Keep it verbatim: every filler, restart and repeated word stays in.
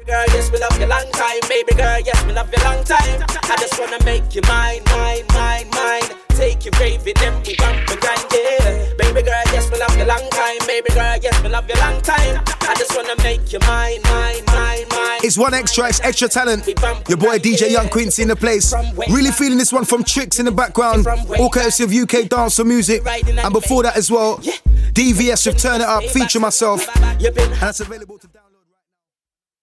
Girl, yes, we love you long time. Baby girl, yes, we love you long time. I just wanna make you mine, mine, mine, mine. Take you raving, then we bump and grind, yeah. Baby girl, yes, we love you long time. Baby girl, yes, we love you long time. I just wanna make you mine, mine, mine, mine. It's one extra, it's extra talent. Your boy D J Young Quincy in the place. Really feeling this one from Tricks in the background. All courtesy of U K Dancehall Music. And before that as well, D V S with Turn It Up, feature myself. And that's available to